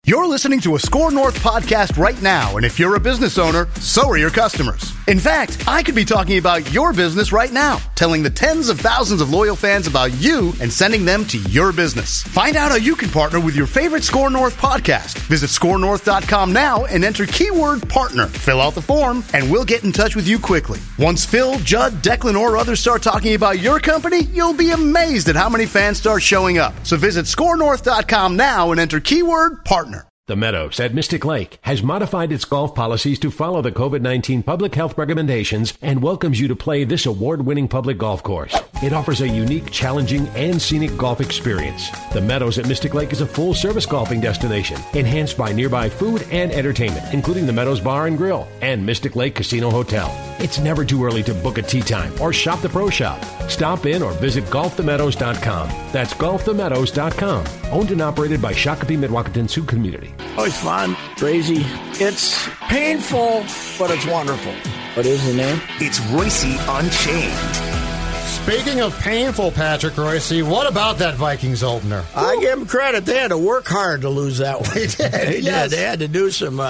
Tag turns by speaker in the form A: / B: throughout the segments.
A: You're listening to a Score North podcast right now, and if you're a business owner, so are your customers. In fact, I could be talking about your business right now, telling the tens of thousands of loyal fans about you and sending them to your business. Find out how you can partner with your favorite Score North podcast. Visit scorenorth.com now and enter keyword partner. Fill out the form, and we'll get in touch with you quickly. Once Phil, Judd, Declan, or others start talking about your company, you'll be amazed at how many fans start showing up. So visit scorenorth.com now and enter keyword partner.
B: The Meadows at Mystic Lake has modified its golf policies to follow the COVID-19 public health recommendations and welcomes you to play this award-winning public golf course. It offers a unique, challenging, and scenic golf experience. The Meadows at Mystic Lake is a full-service golfing destination, enhanced by nearby food and entertainment, including the Meadows Bar and Grill and Mystic Lake Casino Hotel. It's never too early to book a tee time or shop the pro shop. Stop in or visit golfthemeadows.com. That's golfthemeadows.com. Owned and operated by Shakopee Mdewakanton Sioux Community.
C: Oh, it's fun, crazy. It's painful, but it's wonderful. What is the name?
D: It's Royce Unchained.
E: Speaking of painful, Patrick Royce, what about that Vikings opener?
C: I give them credit. They had to work hard to lose that one.
E: They did.
C: Yes. They had to do some.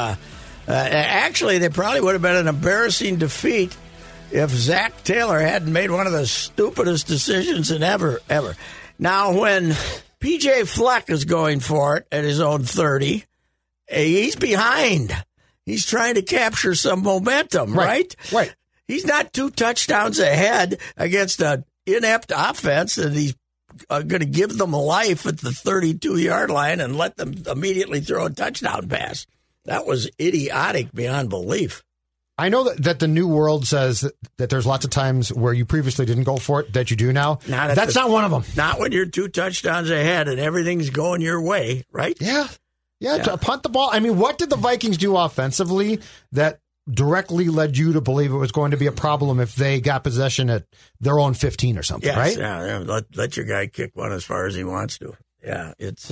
C: Actually, they probably would have been an embarrassing defeat if Zach Taylor hadn't made one of the stupidest decisions in ever. Now, when P.J. Fleck is going for it at his own 30, he's behind. He's trying to capture some momentum, right?
E: Right.
C: He's not 2 touchdowns ahead against an inept offense, and he's going to give them life at the 32-yard line and let them immediately throw a touchdown pass. That was idiotic beyond belief.
E: I know that the new world says that there's lots of times where you previously didn't go for it that you do now. That's not one of them.
C: Not when you're 2 touchdowns ahead and everything's going your way, right?
E: Yeah. To punt the ball. I mean, what did the Vikings do offensively that directly led you to believe it was going to be a problem if they got possession at their own 15 or something, right?
C: Yeah. Let your guy kick one as far as he wants to. Yeah, it's...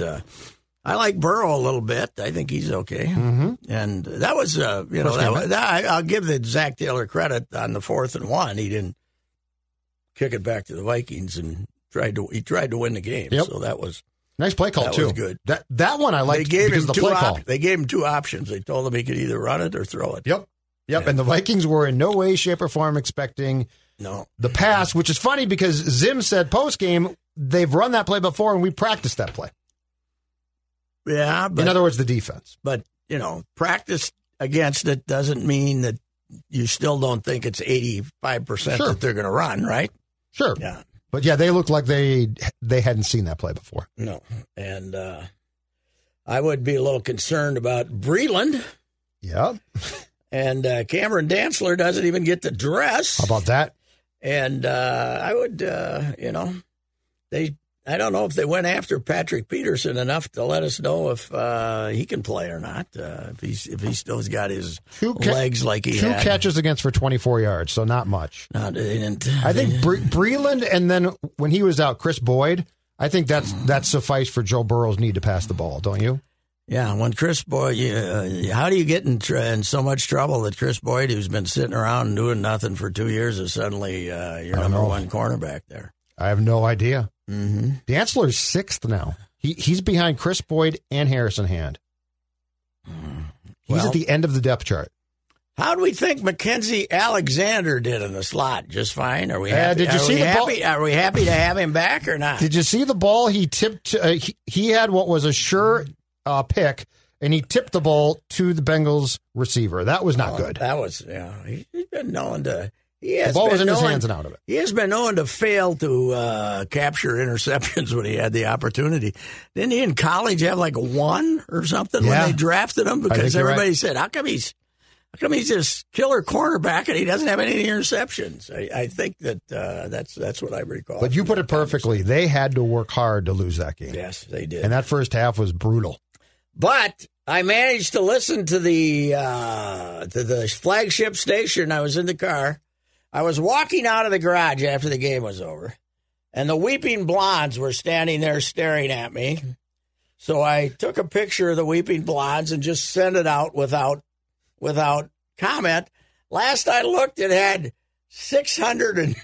C: I like Burrow a little bit. I think he's okay. Mm-hmm. And that was, I'll give the Zach Taylor credit on the 4th and 1. He didn't kick it back to the Vikings and tried to win the game.
E: Yep.
C: So that was
E: nice play call too.
C: Was good.
E: That one I liked because of the play call.
C: They gave him 2 options. They told him he could either run it or throw it.
E: Yep. And the Vikings were in no way, shape, or form expecting the pass, which is funny because Zim said post game they've run that play before and we practiced that play.
C: Yeah, but,
E: in other words, the defense.
C: But, practice against it doesn't mean that you still don't think it's 85% that they're going to run, right?
E: Sure.
C: Yeah.
E: But, they look like they hadn't seen that play before.
C: No. And I would be a little concerned about Breeland.
E: Yeah.
C: And Cameron Dantzler doesn't even get to dress.
E: How about that?
C: And I would, I don't know if they went after Patrick Peterson enough to let us know if he can play or not. If he still's got his legs like he had.
E: 2 catches against for 24 yards, so not much.
C: No, they didn't.
E: I think Breeland, and then when he was out, Chris Boyd. I think that's sufficed for Joe Burrow's need to pass the ball, don't you?
C: Yeah, when Chris Boyd, how do you get in so much trouble that Chris Boyd, who's been sitting around and doing nothing for 2 years, is suddenly your number 1 cornerback there?
E: I have no idea.
C: Mm-hmm.
E: Dantzler's 6th now. He's behind Chris Boyd and Harrison Hand. He's at the end of the depth chart.
C: How do we think Mackenzie Alexander did in the slot? Just fine? Are we happy?
E: Did you see the ball?
C: Are we happy to have him back or not?
E: Did you see the ball he tipped? He had what was a sure pick, and he tipped the ball to the Bengals receiver. That was not good.
C: That was, he's been known to...
E: The ball was in his hands and out of it.
C: He has been known to fail to capture interceptions when he had the opportunity. Didn't he in college have like 1 or something when they drafted him? Because everybody said, how come he's this killer cornerback and he doesn't have any interceptions? I think that's what I recall.
E: But you put it perfectly. They had to work hard to lose that game.
C: Yes, they did.
E: And that first half was brutal.
C: But I managed to listen to the flagship station. I was in the car. I was walking out of the garage after the game was over, and the Weeping Blondes were standing there staring at me. So I took a picture of the Weeping Blondes and just sent it out without comment. Last I looked, it had 600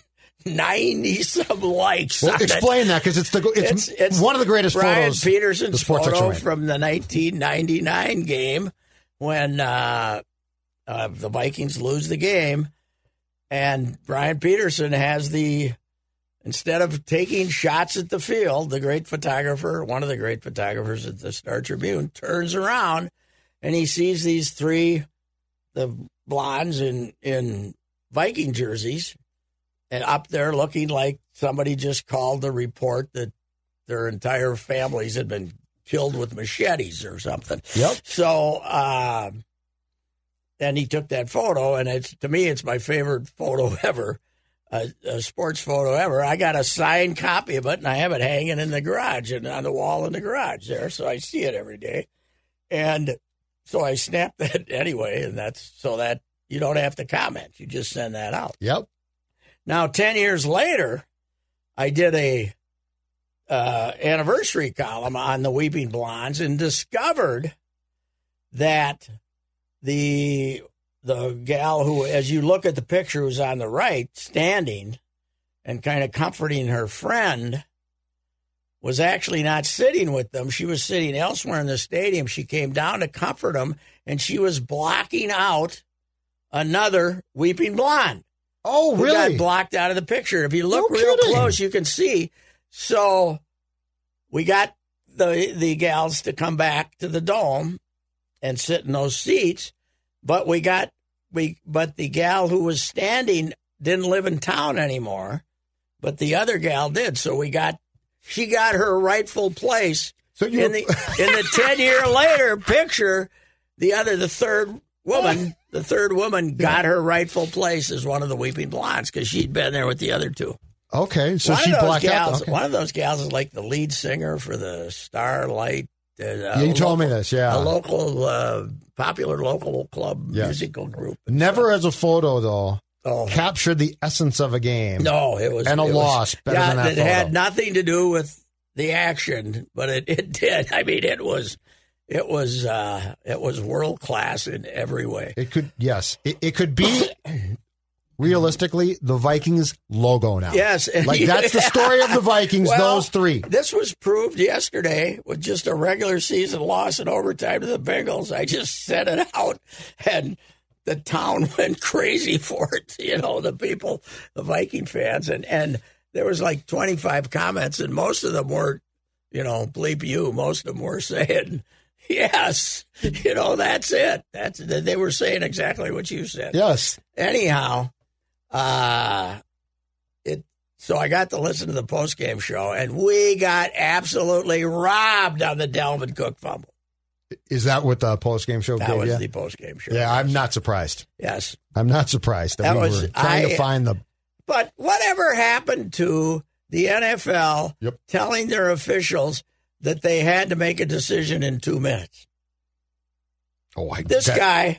C: 90-some likes.
E: Well, explain that, because it's one of the greatest
C: Brian
E: photos.
C: Peterson's
E: the Sports
C: photo
E: X-ray.
C: from the 1999 game when the Vikings lose the game, and Brian Peterson has instead of taking shots at the field, the great photographer, one of the great photographers at the Star Tribune, turns around and he sees these the blondes in Viking jerseys, and up there looking like somebody just called to report that their entire families had been killed with machetes or something.
E: Yep.
C: So, and he took that photo, and to me, it's my favorite photo ever, a sports photo ever. I got a signed copy of it, and I have it hanging in the garage and on the wall in the garage there, so I see it every day. And so I snapped that anyway, and that's so that you don't have to comment. You just send that out.
E: Yep.
C: Now, 10 years later, I did a anniversary column on the Weeping Blondes and discovered that the gal who, as you look at the picture, who's on the right, standing and kind of comforting her friend, was actually not sitting with them. She was sitting elsewhere in the stadium. She came down to comfort them, and she was blocking out another Weeping Blonde.
E: Oh,
C: who
E: really?
C: got blocked out of the picture. If you look
E: No
C: real
E: kidding.
C: close, you can see. So we got the gals to come back to the Dome and sit in those seats, but but the gal who was standing didn't live in town anymore, but the other gal did. So she got her rightful place.
E: So
C: in the 10-year later picture, the third woman got her rightful place as one of the Weeping Blondes because she'd been there with the other two.
E: Okay, so she blacked out. Okay.
C: One of those gals is like the lead singer for the Starlight.
E: You told me this, yeah.
C: A local, popular local club musical group.
E: Never as a photo, though.
C: Oh.
E: Captured the essence of a game.
C: No, it was.
E: And a loss. Better than that
C: it
E: photo.
C: had nothing to do with the action, but it did. I mean, it was world class in every way.
E: It could, yes. It could be, realistically, the Vikings logo now.
C: Yes.
E: Like, that's the story of the Vikings,
C: Well,
E: those three.
C: This was proved yesterday with just a regular season loss in overtime to the Bengals. I just set it out, and the town went crazy for it. You know, the people, the Viking fans, and there was like 25 comments, and most of them were, bleep you. Most of them were saying, yes, that's it. They were saying exactly what you said.
E: Yes.
C: Anyhow, so I got to listen to the postgame show, and we got absolutely robbed on the Dalvin Cook fumble.
E: Is that what the postgame show
C: That
E: gave
C: was
E: you?
C: the postgame show.
E: Yeah, I'm not surprised.
C: Yes.
E: I'm not surprised that we were trying to find the...
C: But whatever happened to the NFL telling their officials that they had to make a decision in 2 minutes? This guy,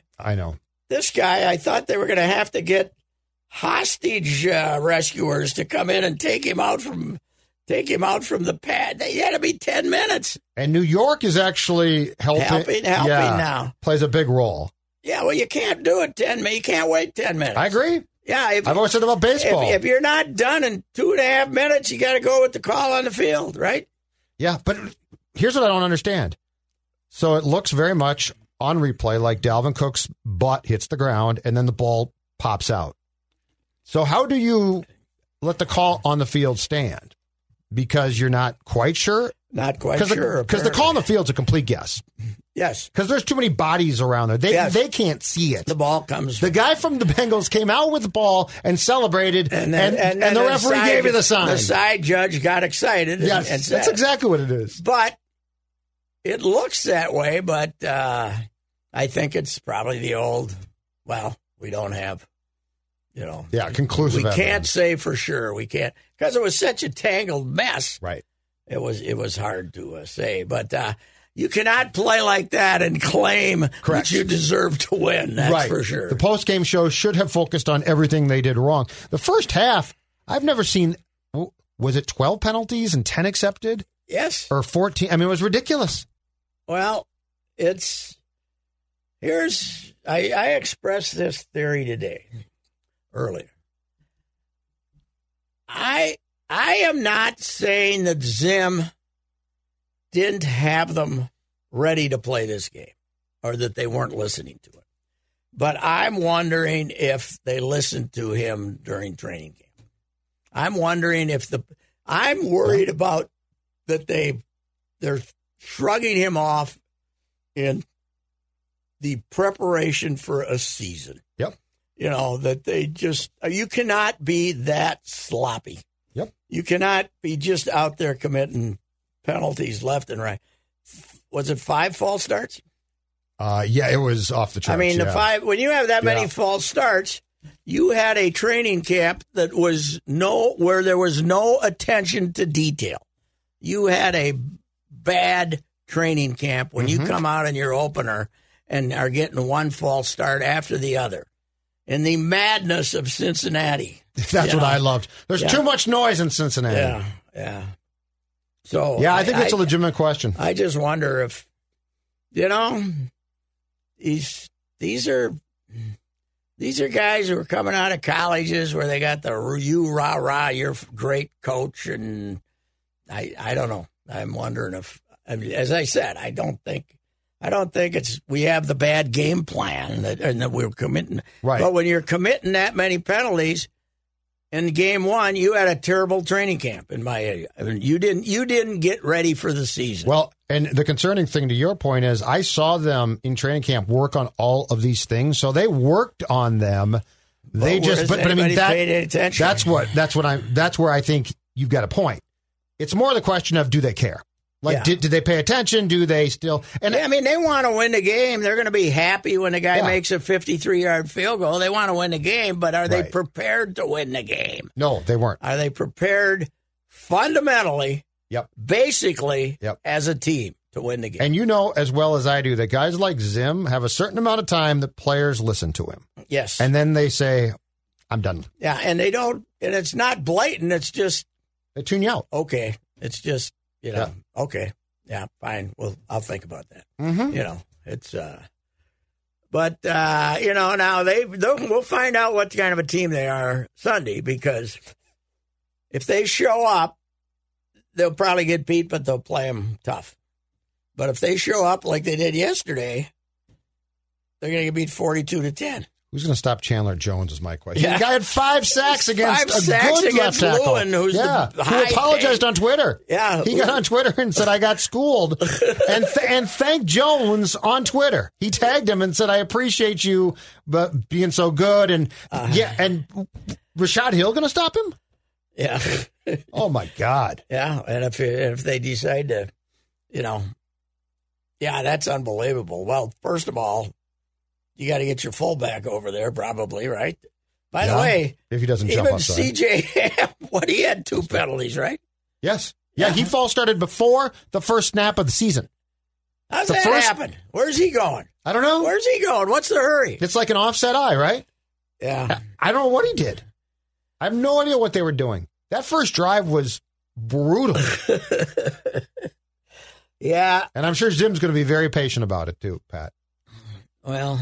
C: I thought they were going to have to get hostage rescuers to come in and take him out from the pad. They had to be 10 minutes.
E: And New York is actually helping
C: now.
E: Plays a big role.
C: Yeah, well, you can't do it 10 minutes. You can't wait 10 minutes.
E: I agree.
C: Yeah,
E: I've always said about baseball.
C: If you're not done in 2.5 minutes, you got to go with the call on the field, right?
E: Yeah, but here's what I don't understand. So it looks very much on replay like Dalvin Cook's butt hits the ground and then the ball pops out. So how do you let the call on the field stand? Because you're not quite sure?
C: Not quite sure.
E: Because the call on the field's a complete guess.
C: Yes.
E: Because there's too many bodies around there. They can't see it.
C: The ball comes.
E: The guy from the Bengals came out with the ball and celebrated, and the referee gave you the sign.
C: The side judge got excited.
E: Yes,
C: and said,
E: that's exactly what it is.
C: But it looks that way, but I think it's probably the old, we don't have,
E: conclusive
C: We can't
E: evidence.
C: say for sure. We can't, because it was such a tangled mess.
E: Right.
C: It was hard to say, but you cannot play like that and claim that you deserve to win. That's for sure.
E: The post-game show should have focused on everything they did wrong. The first half, I've never seen, was it 12 penalties and 10 accepted?
C: Yes.
E: Or 14? I mean, it was ridiculous.
C: Well, I expressed this theory today, earlier. I am not saying that Zim didn't have them ready to play this game or that they weren't listening to it. But I'm wondering if they listened to him during training camp. I'm wondering if I'm worried about that they're shrugging him off in the preparation for a season.
E: Yep.
C: That they just, you cannot be that sloppy.
E: Yep.
C: You cannot be just out there committing penalties left and right. Was it 5 false starts?
E: Yeah, it was off the charts.
C: I mean, when you have that many false starts, you had a training camp that was where there was no attention to detail. You had a bad training camp when you come out in your opener and are getting one false start after the other. In the madness of Cincinnati.
E: That's what I loved. There's too much noise in Cincinnati.
C: Yeah. So
E: yeah, I think it's a legitimate question.
C: I just wonder if, these are guys who are coming out of colleges where they got the rah, you're a great coach, and I don't know. I'm wondering if, as I said, I don't think we have the bad game plan and that we're committing.
E: Right.
C: But when you're committing that many penalties in game one, you had a terrible training camp in my area. I mean, you didn't get ready for the season.
E: Well, and the concerning thing to your point is I saw them in training camp work on all of these things. So they worked on them. They but I mean
C: paid attention?
E: That's where I think you've got a point. It's more the question of, do they care? Did they pay attention? Do they still? And
C: I mean, they want to win the game. They're going to be happy when the guy makes a 53-yard field goal. They want to win the game, but are they prepared to win the game?
E: No, they weren't.
C: Are they prepared fundamentally, basically, as a team to win the game? And
E: you know as well as I do that guys like Zim have a certain amount of time that players listen to him.
C: Yes.
E: And then they say, I'm done.
C: Yeah, and they don't, and it's not blatant. It's just.
E: They tune you out.
C: Okay. It's just. Okay, yeah, fine. Well, I'll think about that. It's, but now we'll find out what kind of a team they are Sunday, because if they show up, they'll probably get beat, but they'll play them tough. But if they show up like they did yesterday, they're going to get beat 42-10.
E: Who's going to stop Chandler Jones is my question. The guy had 5 sacks against a good left tackle.
C: Lewin, who
E: apologized on Twitter.
C: Yeah.
E: He got on Twitter and said, I got schooled. and thanked Jones on Twitter. He tagged him and said, I appreciate you being so good. And and Rashad Hill going to stop him?
C: Yeah.
E: Oh, my God.
C: Yeah, and if they decide to, that's unbelievable. Well, first of all, you got to get your fullback over there, probably, right? By the way,
E: if he doesn't jump outside.
C: Even C.J. Ham, he had 2 penalties, right?
E: Yes. Yeah, he false started before the first snap of the season.
C: How's that happen? Where's he going?
E: I don't know.
C: Where's he going? What's the hurry?
E: It's like an offset eye, right?
C: Yeah.
E: I don't know what he did. I have no idea what they were doing. That first drive was brutal.
C: Yeah.
E: And I'm sure Zim's going to be very patient about it, too, Pat.
C: Well,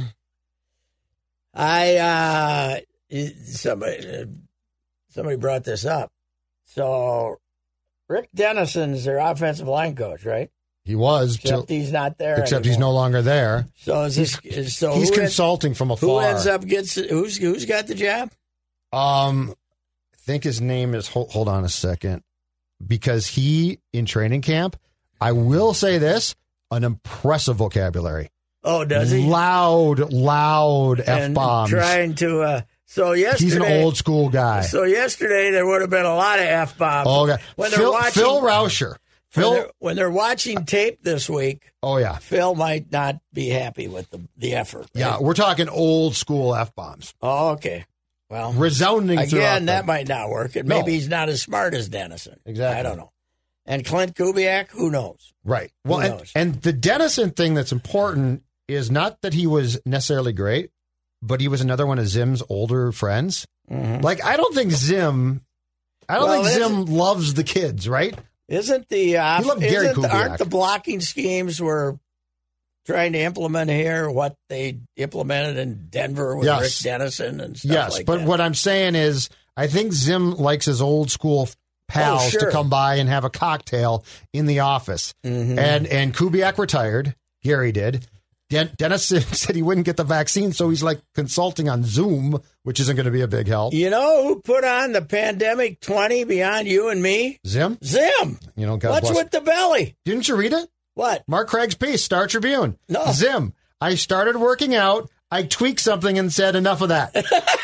C: somebody brought this up. So Rick Dennison's their offensive line coach, right?
E: He was.
C: Except he's not there
E: Except
C: anymore.
E: He's no longer there.
C: So he's
E: consulting from afar.
C: Who ends up who's got the job?
E: I think his name is, hold on a second, because he, in training camp, I will say this, an impressive vocabulary.
C: Oh, does he?
E: Loud F-bombs.
C: Trying to, so yesterday.
E: He's an old school guy.
C: So yesterday there would have been a lot of F-bombs.
E: Oh, okay. Phil Rauscher.
C: When they're watching tape this week.
E: Oh, yeah.
C: Phil might not be happy with the effort. Right?
E: Yeah, we're talking old school F-bombs.
C: Oh, okay. Well,
E: resounding
C: again, that might not work. And maybe he's not as smart as Dennison.
E: Exactly.
C: I don't know. And Clint Kubiak, who knows?
E: Right. Well, and the Dennison thing that's important is not that he was necessarily great, but he was another one of Zim's older friends.
C: Mm-hmm.
E: Like, I don't think Zim loves the kids, right?
C: Aren't the blocking schemes we're trying to implement here what they implemented in Denver with Rick Dennison and stuff like that?
E: Yes, but what I'm saying is, I think Zim likes his old school pals
C: sure.
E: to come by and have a cocktail in the office.
C: Mm-hmm.
E: And Kubiak retired. Gary did. Dennis said he wouldn't get the vaccine, so he's like consulting on Zoom, which isn't going to be a big help.
C: You know who put on the pandemic 20 beyond you and me?
E: Zim?
C: Zim.
E: You know, God
C: What's
E: bless.
C: with the belly?
E: Didn't you read it?
C: What?
E: Mark Craig's piece, Star Tribune.
C: No.
E: Zim, I started working out. I tweaked something and said enough of that.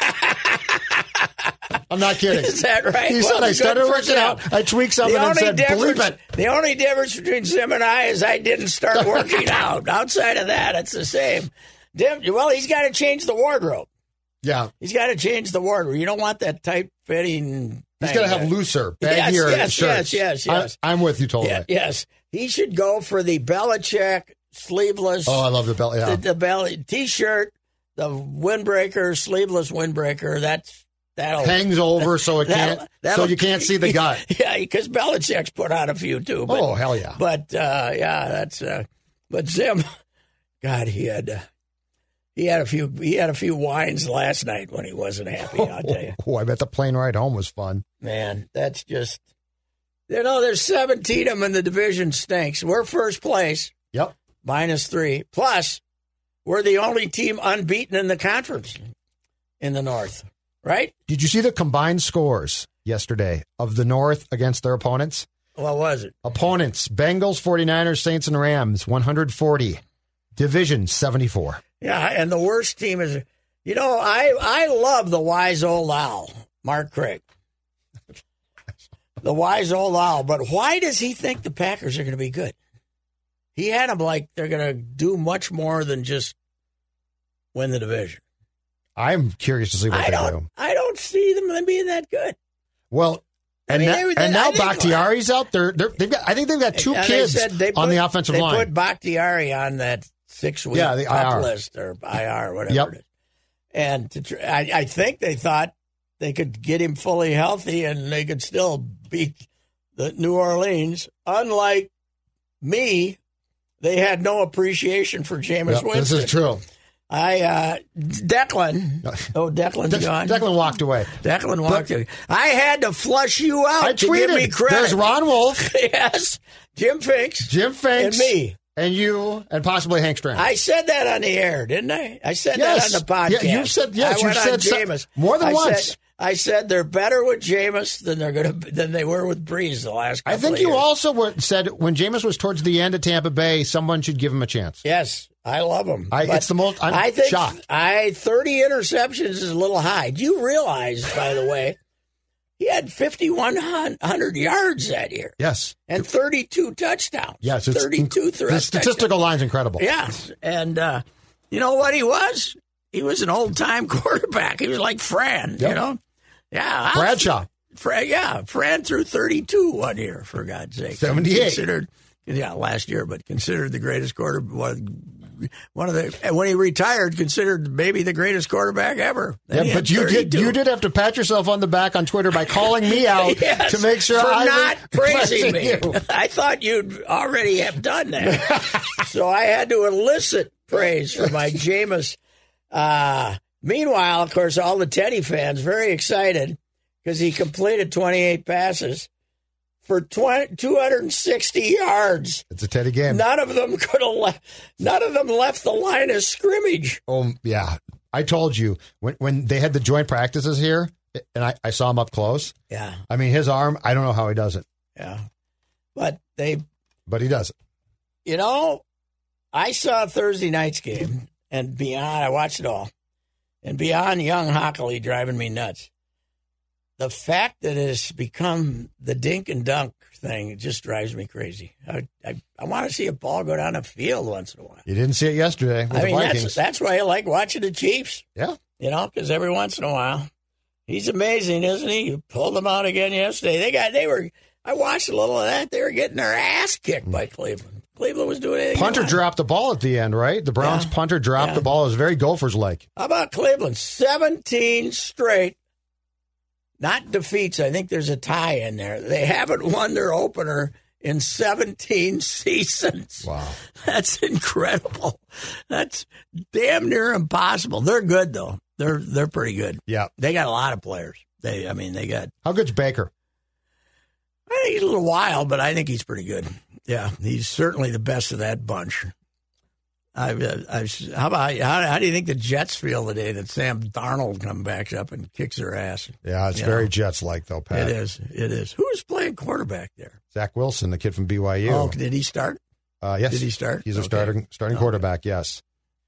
E: I'm not kidding.
C: Is that right?
E: He said, I started working out. I tweaked something and said, believe it.
C: The only difference between Zim and I is I didn't start working out. Outside of that, it's the same. Well, he's got to change the wardrobe.
E: Yeah.
C: He's got to change the wardrobe. You don't want that
E: He's
C: tight-fitting
E: got to have looser, baggier shirts.
C: Yes.
E: I'm with you totally.
C: Yeah, yes. He should go for the Belichick sleeveless.
E: Oh, I love the belt. Yeah.
C: The belly T-shirt, the windbreaker, sleeveless windbreaker. That'll
E: hangs over so it can't. So you can't see the gut.
C: Yeah, because Belichick's put on a few too. But,
E: oh hell yeah!
C: But yeah, that's. But Zim, God, he had a few wines last night when he wasn't happy. I'll tell you.
E: Oh, I bet the plane ride home was fun.
C: Man, that's just. There's 17 of them in the division. Stinks. We're first place.
E: Yep.
C: -3. Plus, we're the only team unbeaten in the conference in the North. Right?
E: Did you see the combined scores yesterday of the North against their opponents?
C: What was it?
E: Opponents, Bengals, 49ers, Saints, and Rams, 140. Division, 74.
C: Yeah, and the worst team is, I love the wise old owl, Mark Craig. The wise old owl. But why does he think the Packers are going to be good? He had them like they're going to do much more than just win the division.
E: I'm curious to see what they do.
C: I don't see them being that good.
E: Well, now Bakhtiari's out there. I think they've got two kids on the offensive line.
C: They put Bakhtiari on that 6-week pup list or IR, whatever it is. And I think they thought they could get him fully healthy and they could still beat the New Orleans. Unlike me, they had no appreciation for Jameis Winston.
E: This is true.
C: Declan's gone.
E: Declan walked away.
C: Declan walked away. I had to flush you out to give me credit.
E: There's Ron Wolf.
C: Yes. Jim Finks.
E: And
C: me.
E: And you, and possibly Hank Strand.
C: I said that on the air, didn't I? I said that on the podcast.
E: Yeah, you've said
C: Jameis
E: more than once.
C: I said they're better with Jameis than they were with Breeze the last couple of years.
E: I think you also said when Jameis was towards the end of Tampa Bay, someone should give him a chance.
C: Yes, I love him.
E: It's the most. I'm shocked.
C: 30 interceptions is a little high. Do you realize, by the way, he had 5,100 yards that year?
E: Yes,
C: and 32 touchdowns.
E: Yes,
C: 32
E: The statistical line's incredible.
C: Yes, and you know what he was? He was an old-time quarterback. He was like Fran, Yeah,
E: Bradshaw.
C: Fran threw 32 one year, for God's sake.
E: 78.
C: Last year, but considered the greatest quarterback. When he retired, considered maybe the greatest quarterback ever.
E: Yeah, but you did have to pat yourself on the back on Twitter by calling me out to make sure
C: for
E: I
C: not praising me.
E: You.
C: I thought you'd already have done that, so I had to elicit praise for my Jameis. Meanwhile, of course, all the Teddy fans very excited because he completed 28 passes for 260 yards.
E: It's a Teddy game.
C: None of them left the line of scrimmage.
E: Oh yeah, I told you when they had the joint practices here, and I saw him up close.
C: Yeah,
E: I mean his arm. I don't know how he does it.
C: Yeah, but he does it. I saw Thursday night's game. And beyond, I watched it all. And beyond young Hockley driving me nuts, the fact that it has become the dink and dunk thing, it just drives me crazy. I want to see a ball go down the field once in a while.
E: You didn't see it yesterday with the Vikings.
C: That's why I like watching the Chiefs.
E: Yeah.
C: Because every once in a while, he's amazing, isn't he? You pulled them out again yesterday. I watched a little of that. They were getting their ass kicked by Cleveland. Cleveland was doing anything.
E: Punter dropped the ball at the end, right? The Browns punter dropped the ball. It was very Gophers-like.
C: How about Cleveland? 17 straight, not defeats. I think there's a tie in there. They haven't won their opener in 17 seasons.
E: Wow.
C: That's incredible. That's damn near impossible. They're good, though. They're pretty good.
E: Yeah.
C: They got a lot of players. They got.
E: How good's Baker?
C: I think he's a little wild, but I think he's pretty good. Yeah, he's certainly the best of that bunch. How do you think the Jets feel today that Sam Darnold comes back up and kicks their ass?
E: Yeah, it's very Jets-like, though, Pat.
C: It is. Who's playing quarterback there?
E: Zach Wilson, the kid from BYU.
C: Oh, did he start?
E: Yes.
C: Did he start?
E: He's a starting quarterback, yes.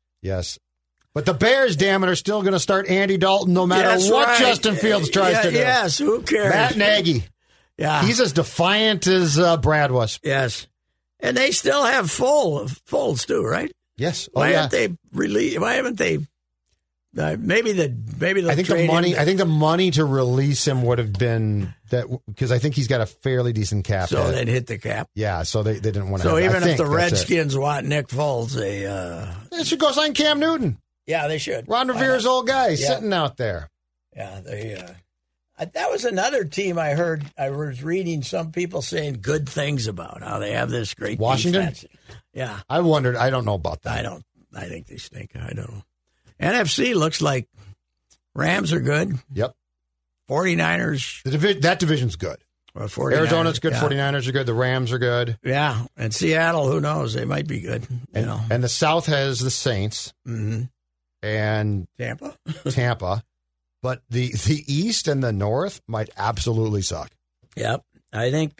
E: But the Bears, damn it, are still going to start Andy Dalton no matter what Justin Fields tries to do.
C: Yes, who cares?
E: Matt Nagy.
C: Yeah.
E: He's as defiant as Brad was.
C: Yes. And they still have Foles, too, right?
E: Yes.
C: Why haven't they released? Why haven't they? Maybe
E: I think the money to release him would have been that because I think he's got a fairly decent cap.
C: So they'd hit the cap.
E: Yeah. So they didn't want to.
C: So even if the Redskins want Nick Foles,
E: they should go sign Cam Newton.
C: Yeah, they should.
E: Ron Rivera's old guy sitting out there.
C: Yeah, that was another team I heard. I was reading some people saying good things about how they have this great
E: Washington.
C: defense. Yeah,
E: I wondered. I don't know about that.
C: I think they stink. I don't know. NFC looks like Rams are good.
E: Yep.
C: 49ers.
E: That division's good. Arizona's good.
C: Yeah.
E: 49ers are good. The Rams are good.
C: Yeah, and Seattle. Who knows? They might be good.
E: And the South has the Saints.
C: Mm-hmm.
E: And Tampa. But the East and the North might absolutely suck.
C: Yep. I think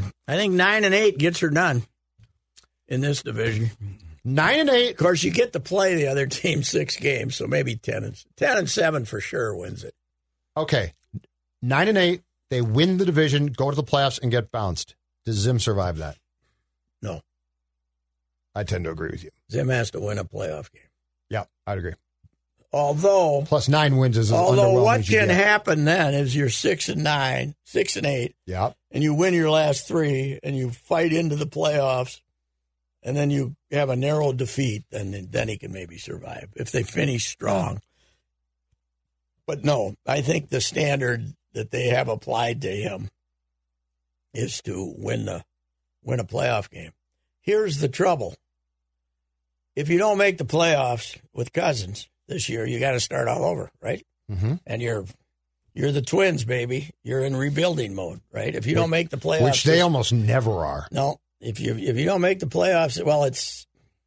C: 9-8 gets her done in this division.
E: 9-8.
C: Of course, you get to play the other team 6 games, so maybe 10-7 for sure wins it.
E: Okay. 9-8. They win the division, go to the playoffs, and get bounced. Does Zim survive that?
C: No.
E: I tend to agree with you.
C: Zim has to win a playoff game.
E: Yeah, I'd agree.
C: Although
E: plus 9 wins is underwhelming.
C: What can happen then is you're 6-8,
E: yeah,
C: and you win your last 3, and you fight into the playoffs, and then you have a narrow defeat, and then he can maybe survive if they finish strong. But no, I think the standard that they have applied to him is to win a playoff game. Here's the trouble: if you don't make the playoffs with Cousins this year, you got to start all over, right?
E: Mm-hmm.
C: And you're the Twins, baby. You're in rebuilding mode, right? If you don't make the playoffs,
E: which they almost never are.
C: No, if you don't make the playoffs, well, it's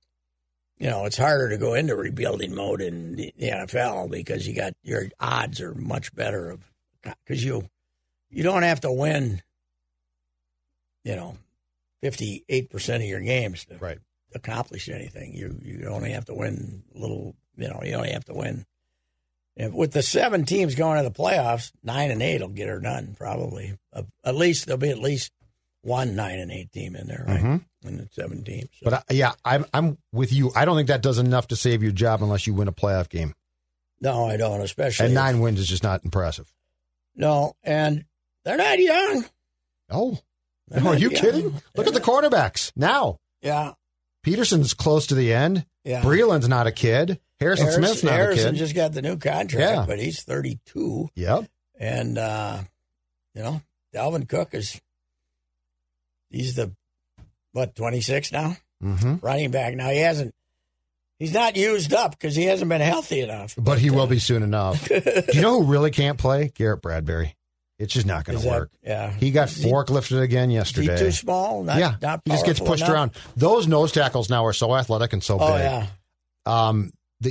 C: harder to go into rebuilding mode in the NFL because your odds are much better because you don't have to win, 58% of your games to accomplish anything. You only have to win a little. You only have to win. With the 7 teams going to the playoffs, 9-8 will get her done probably. At least there'll be at least one 9-8 team in there, right?
E: Mm-hmm.
C: In the 7 teams. So.
E: But I'm with you. I don't think that does enough to save your job unless you win a playoff game.
C: No, I don't. Especially
E: and 9 wins is just not impressive.
C: No, and they're not young.
E: Oh, are you kidding? Look at the quarterbacks now.
C: Yeah,
E: Peterson's close to the end.
C: Yeah,
E: Breland's not a kid. Harrison Smith's not a kid.
C: Harrison just got the new contract, but he's 32.
E: Yep.
C: And, Dalvin Cook he's 26 now?
E: Mm-hmm.
C: Running back. Now, he's not used up because he hasn't been healthy enough.
E: But he will be soon enough. Do you know who really can't play? Garrett Bradbury. It's just not going to work.
C: Yeah.
E: He got forklifted again yesterday.
C: Is he too small? Not
E: he just gets pushed around. Those nose tackles now are so athletic and so big.
C: Oh, yeah.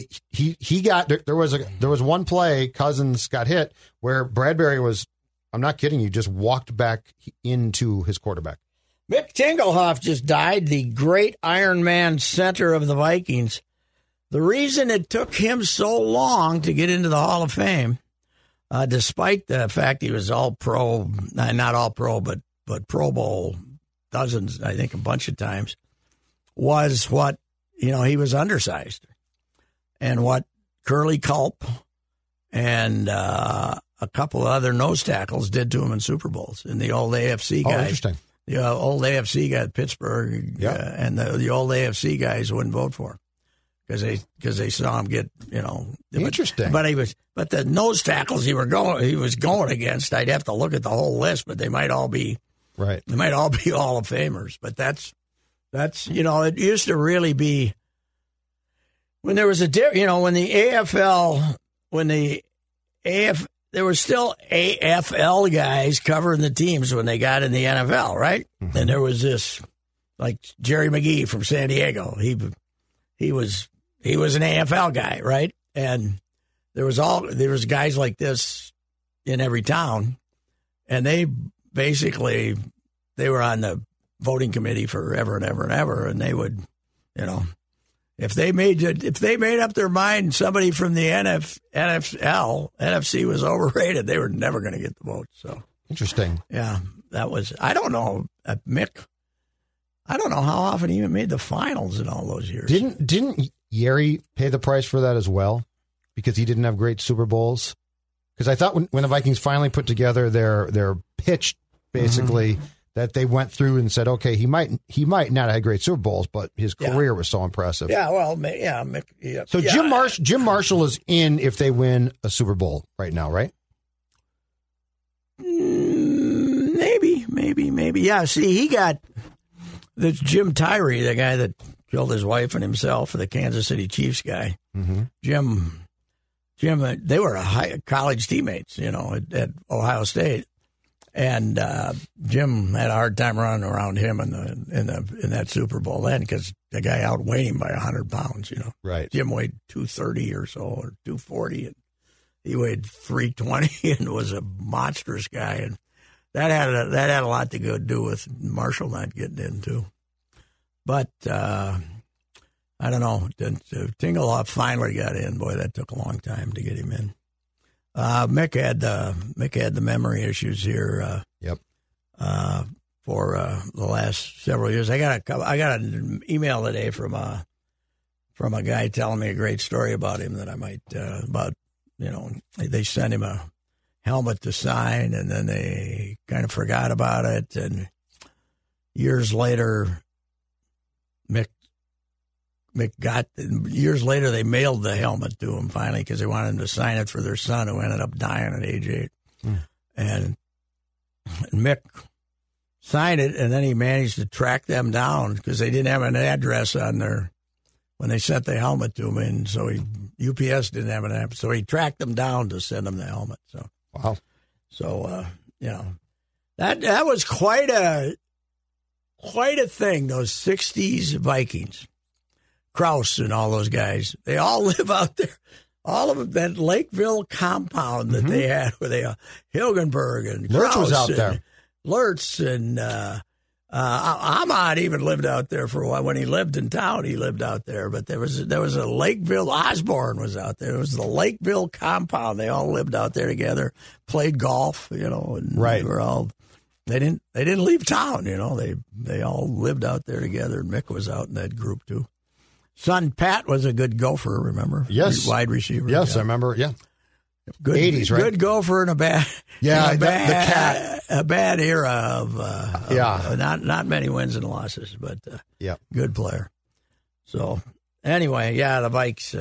E: There was one play Cousins got hit where Bradbury was, I'm not kidding you, just walked back into his quarterback.
C: Mick Tingelhoff just died, the great Iron Man center of the Vikings. The reason it took him so long to get into the Hall of Fame, despite the fact he was all pro, not all pro, but Pro Bowl dozens, I think a bunch of times, was what, he was undersized. And what Curly Culp and a couple of other nose tackles did to him in Super Bowls. And the old AFC guys.
E: Oh, interesting.
C: The old AFC guy at Pittsburgh and the old AFC guys wouldn't vote for him because they saw him get,
E: Interesting.
C: But the nose tackles he was going against, I'd have to look at the whole list, but they might all be
E: right.
C: They might all be Hall of Famers. But that's it used to really be. When there was when the there were still AFL guys covering the teams when they got in the NFL, right? Mm-hmm. And there was this, like Jerry McGee from San Diego. He was an AFL guy, right? And there was guys like this in every town, and they were on the voting committee forever and ever and ever, and they would, if they made up their mind somebody from the NFC was overrated, they were never going to get the vote. So
E: interesting.
C: Yeah, that was. I don't know, Mick. I don't know how often he even made the finals in all those years.
E: Didn't Yeri pay the price for that as well, because he didn't have great Super Bowls? Because I thought when the Vikings finally put together their pitch, basically. Mm-hmm. That they went through and said, okay, he might not have had great Super Bowls, but his career was so impressive.
C: Yeah, well, yeah.
E: So Jim Marshall is in if they win a Super Bowl right now, right?
C: Maybe. Yeah, see, he got this Jim Tyree, the guy that killed his wife and himself, the Kansas City Chiefs guy. Mm-hmm. Jim, they were college teammates, at Ohio State. And Jim had a hard time running around him in that Super Bowl then, because the guy outweighed him by 100 pounds.
E: Right.
C: Jim weighed 230 or so, or 240, and he weighed 320 and was a monstrous guy. And that had a lot to do with Marshall not getting in too. But I don't know. Tingelhoff finally got in. Boy, that took a long time to get him in. Mick had the memory issues here.
E: Yep.
C: For the last several years, I got an email today from a guy telling me a great story about him that I might they sent him a helmet to sign, and then they kind of forgot about it, and years later, years later, they mailed the helmet to him finally because they wanted him to sign it for their son, who ended up dying at age 8. And Mick signed it, and then he managed to track them down because they didn't have an address on when they sent the helmet to him, and so UPS didn't have an address, so he tracked them down to send them the helmet. So
E: wow.
C: So that was quite a thing. Those '60s Vikings. Krause and all those guys, they all live out there. All of them, that Lakeville compound that they had, where they Hilgenberg and
E: Lurch
C: Krause
E: was out there.
C: Lurch and Ahmad even lived out there for a while. When he lived in town, he lived out there. But there was a Lakeville. Osborne was out there. It was the Lakeville compound. They all lived out there together, played golf. And
E: right.
C: They were all. They didn't leave town. They all lived out there together. And Mick was out in that group too. Son Pat was a good gopher, remember?
E: Yes.
C: Wide receiver.
E: Yes, I remember, yeah.
C: Good,
E: 80s, right?
C: Good gopher and a bad
E: the cat.
C: A bad era of not many wins and losses, but good player. So anyway, the Vikes.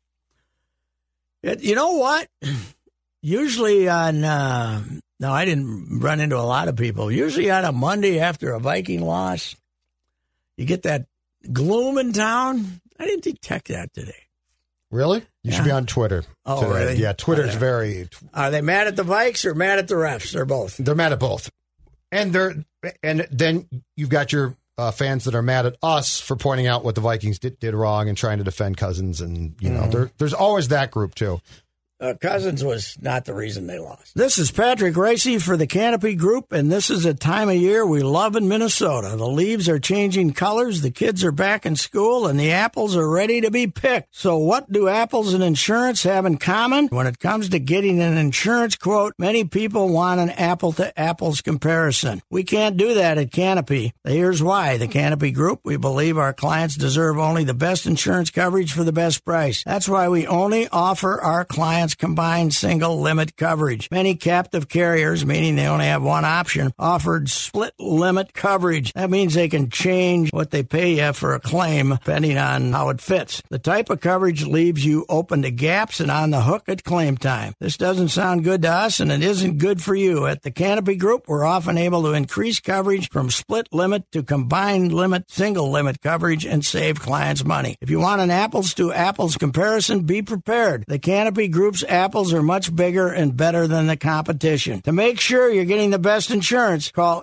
C: You know what? Usually on no, I didn't run into a lot of people. Usually on a Monday after a Viking loss, you get that gloom in town. I didn't detect that today.
E: Really? You should be on Twitter.
C: Oh,
E: today.
C: really?
E: Yeah, Twitter's very.
C: Are they mad at the Vikes or mad at the refs? Or both?
E: They're mad at both, and then you've got your fans that are mad at us for pointing out what the Vikings did wrong and trying to defend Cousins, and there's always that group too.
C: Cousins was not the reason they lost. This is Patrick Racey for the Canopy Group, and this is a time of year we love in Minnesota. The leaves are changing colors, the kids are back in school, and the apples are ready to be picked. So what do apples and insurance have in common? When it comes to getting an insurance quote, many people want an apple-to-apples comparison. We can't do that at Canopy. Here's why. The Canopy Group, we believe our clients deserve only the best insurance coverage for the best price. That's why we only offer our clients combined single limit coverage. Many captive carriers, meaning they only have one option, offered split limit coverage. That means they can change what they pay you for a claim depending on how it fits. The type of coverage leaves you open to gaps and on the hook at claim time. This doesn't sound good to us, and it isn't good for you. At the Canopy Group, we're often able to increase coverage from split limit to combined limit, single limit coverage, and save clients money. If you want an apples to apples comparison, be prepared. The Canopy Group's Group's apples are much bigger and better than the competition. To make sure you're getting the best insurance, call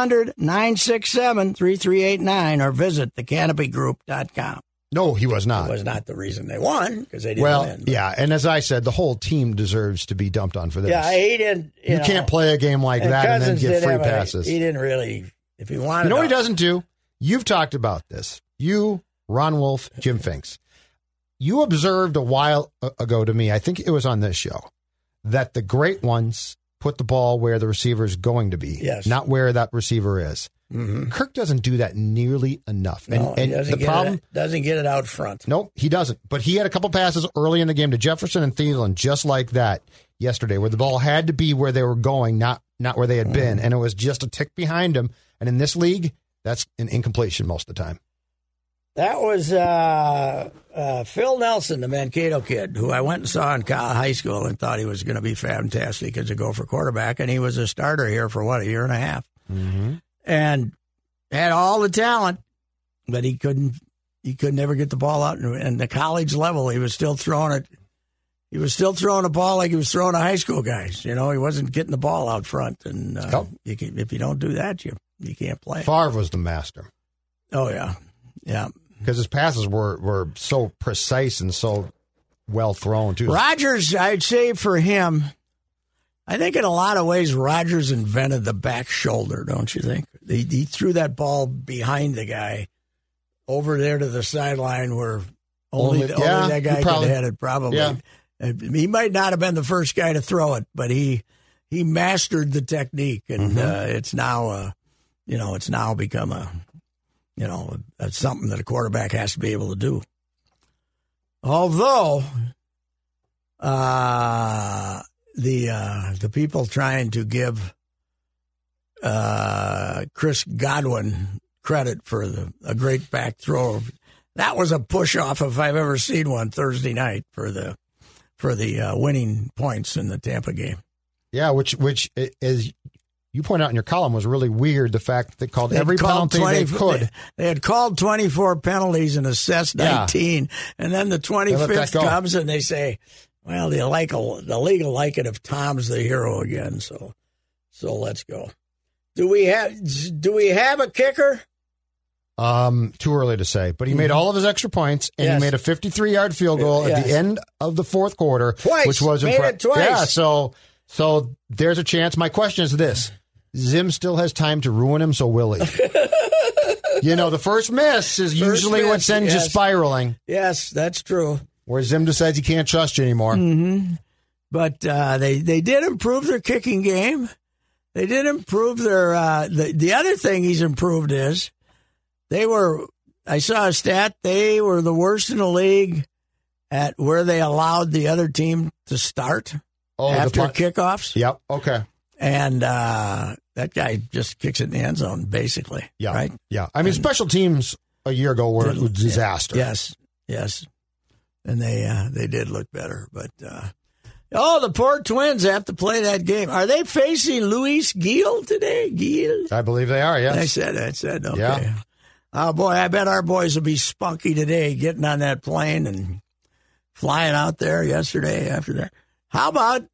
C: 800-967-3389 or visit thecanopygroup.com.
E: No, he was not.
C: It was not the reason they won, because they didn't win.
E: Yeah, and as I said, the whole team deserves to be dumped on for this.
C: Yeah, he didn't. You know,
E: can't play a game like that and then get free passes.
C: He didn't really, if he wanted.
E: You know what he doesn't do? You've talked about this. You, Ron Wolf, Jim Finks. You observed a while ago to me, I think it was on this show, that the great ones put the ball where the receiver is going to be, not where that receiver is. Mm-hmm. Kirk doesn't do that nearly enough.
C: No, and the problem doesn't get it out front.
E: Nope, he doesn't. But he had a couple passes early in the game to Jefferson and Thielen, just like that yesterday, where the ball had to be where they were going, not where they had been. And it was just a tick behind him. And in this league, that's an incompletion most of the time.
C: That was Phil Nelson, the Mankato kid, who I went and saw in high school and thought he was going to be fantastic as a gopher quarterback. And he was a starter here for, a year and a half. Mm-hmm. And had all the talent, but he couldn't never get the ball out. And the college level, he was still throwing it. He was still throwing the ball like he was throwing to high school guys. You know, he wasn't getting the ball out front. And if you don't do that, you can't play.
E: Favre was the master.
C: Oh, yeah. Yeah.
E: Because his passes were so precise and so well thrown, too.
C: Rodgers, I'd say for him, I think in a lot of ways, Rodgers invented the back shoulder, don't you think? He threw that ball behind the guy over there to the sideline where only that guy could have it, probably. Yeah. He might not have been the first guy to throw it, but he mastered the technique, and it's now become something that a quarterback has to be able to do. Although the people trying to give Chris Godwin credit for a great back throw, that was a push off if I've ever seen one Thursday night for the winning points in the Tampa game.
E: Yeah, which is, you point out in your column, was really weird. The fact that they called every penalty they could.
C: They had called 24 penalties and assessed 19, and then the 25th comes and they say, well, the league will like it if Tom's the hero again. So let's go. Do we have a kicker?
E: Too early to say, but he made all of his extra points, and he made a 53-yard field goal at the end of the fourth quarter,
C: which was
E: made
C: it twice.
E: Yeah, so there's a chance. My question is this: Zim still has time to ruin him, so will he? The first miss is usually what sends you spiraling.
C: Yes, that's true.
E: Where Zim decides he can't trust you anymore. Mm-hmm.
C: But they did improve their kicking game. They did improve their the other thing he's improved is I saw a stat, they were the worst in the league at where they allowed the other team to start after kickoffs.
E: Yep, okay.
C: And that guy just kicks it in the end zone, basically.
E: Yeah,
C: right?
E: Yeah. I mean, special teams a year ago were a disaster.
C: Yes. And they did look better. But, the poor Twins have to play that game. Are they facing Luis Gil today? Gil?
E: I believe they are, yes.
C: I said, okay.
E: Yeah.
C: Oh, boy, I bet our boys will be spunky today getting on that plane and flying out there yesterday after that. How about,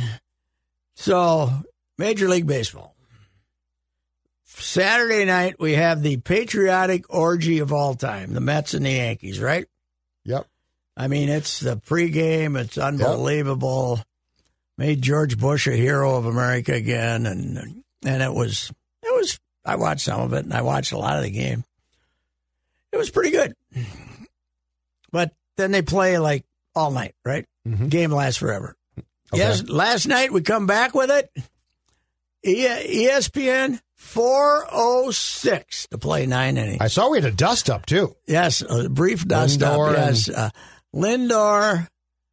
C: Major League Baseball. Saturday night, we have the patriotic orgy of all time, the Mets and the Yankees, right?
E: Yep.
C: I mean, it's the pregame. It's unbelievable. Yep. Made George Bush a hero of America again, and it was. I watched some of it, and I watched a lot of the game. It was pretty good. But then they play like all night, right? Mm-hmm. Game lasts forever. Okay. Yes, last night we come back with it. ESPN 4:06 to play 9 innings.
E: I saw we had a dust up too.
C: Yes, a brief dust up. Yes, Lindor.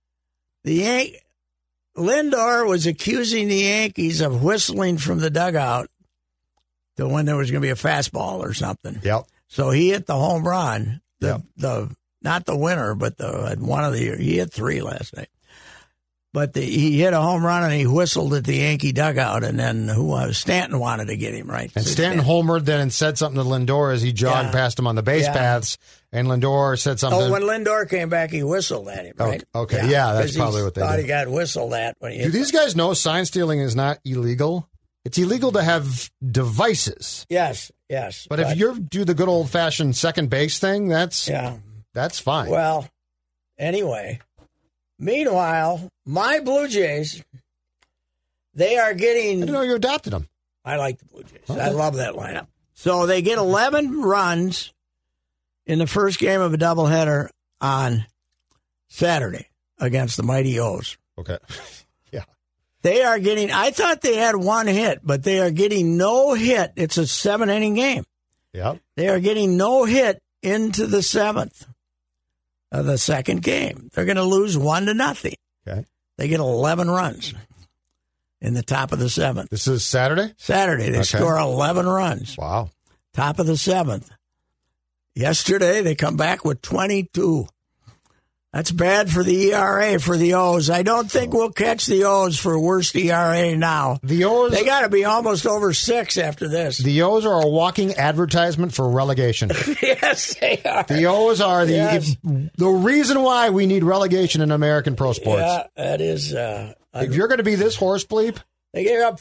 C: Lindor was accusing the Yankees of whistling from the dugout to when there was going to be a fastball or something.
E: Yep.
C: So he hit the home run. Not the winner, but one of the year. He hit 3 last night. But he hit a home run and he whistled at the Yankee dugout, and then Stanton wanted to get him, right?
E: And Stanton homered then and said something to Lindor as he jogged past him on the base paths, And Lindor said something.
C: Oh, when Lindor came back, he whistled at him, right?
E: Okay, yeah, that's probably what they
C: thought
E: did.
C: he got whistled at when he
E: Do these guys know sign stealing is not illegal? It's illegal to have devices.
C: Yes.
E: But if you do the good old-fashioned second base thing, that's fine.
C: Well, anyway, meanwhile, my Blue Jays, they are getting...
E: I didn't know you adopted them.
C: I like the Blue Jays.
E: Okay.
C: I love that lineup. So they get 11 runs in the first game of a doubleheader on Saturday against the mighty O's.
E: Okay. Yeah.
C: They are getting, I thought they had one hit, but they are getting no hit. It's a 7-inning game.
E: Yep.
C: They are getting no hit into the 7th of the second game. They're going to lose 1-0.
E: Okay.
C: They get 11 runs in the top of the 7th.
E: This is Saturday?
C: Saturday, they score 11 runs.
E: Wow.
C: Top of the 7th. Yesterday, they come back with 22. That's bad for the ERA for the O's. I don't think we'll catch the O's for worst ERA now.
E: The O's,
C: they got to be almost over 6 after this.
E: The O's are a walking advertisement for relegation.
C: Yes, they are.
E: The O's are the reason why we need relegation in American pro sports.
C: Yeah, that is.
E: If you're going to be this horse bleep.
C: They gave up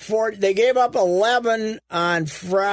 C: 11 on